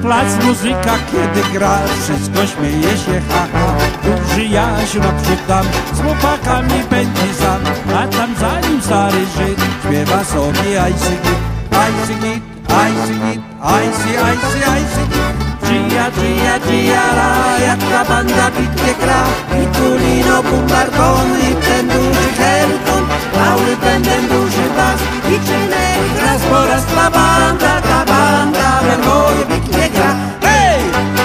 Klac muzyka kiedy gra, wszystko śmieje się, haha. Duży Jasiu naprzód tam, z chłopakami pędzi sam, a tam za nim stary Żyd śpiewa sobie Icy Git, Icy Git, Icy Git, Icy, Icy, Icy Git. Gia, gia, giara, jak ta banda bitnie gra, i Tulino, Bumbardony, i ten duży Heliton, mały pędem duży bas, i czynek raz po raz ta banda, we moje bitnie gra. Hej!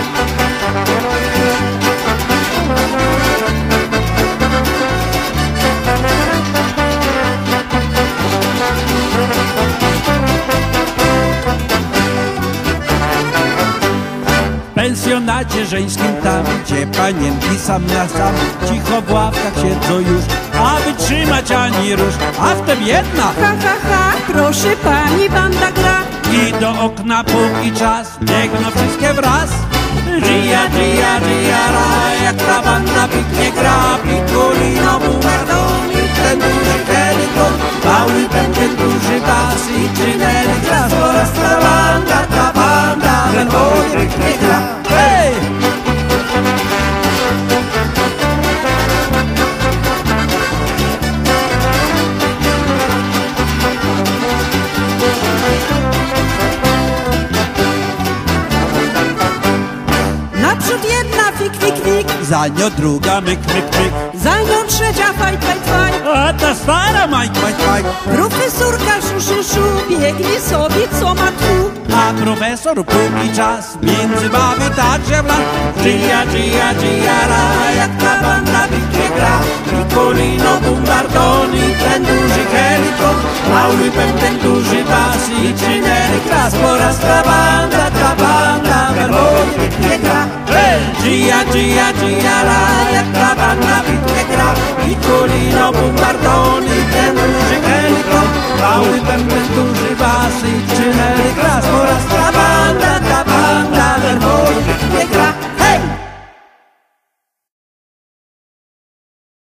W pensjonacie żeńskim tam, gdzie panienki sam na sam cicho w ławkach siedzą już, a wytrzymać ani rusz, a wtem jedna Ha, ha, ha, proszę pani, banda gra. i do okna póki czas biegną wszystkie wraz. Gia, gia, giara, jak ta banda pięknie gra, Piccolino, Bumbardoni, ten duży Heliton, mały pędzel, duży bas i czynek raz po raz ta banda, ten moje pięknie gra. Hej! Naprzód jedna fik, fik, fik, Za nią druga myk, myk, myk, za nią trzecia fajt, fajt, fajt. a ta stara majk, majk, majk. Profesorka szu, szu, biegnie sobie co ma tu. A profesor póki czas między bawy także wlazł. Gia, gia, giara, jak ta banda pięknie gra, Piccolino, Bumbardoni, ten duży Heliton, mały pędzel, duży bas i czynek raz po raz ta banda, we pięknie gra. Gia, gia, giara, jak ta banda pięknie gra, Piccolino, Bumbardoni.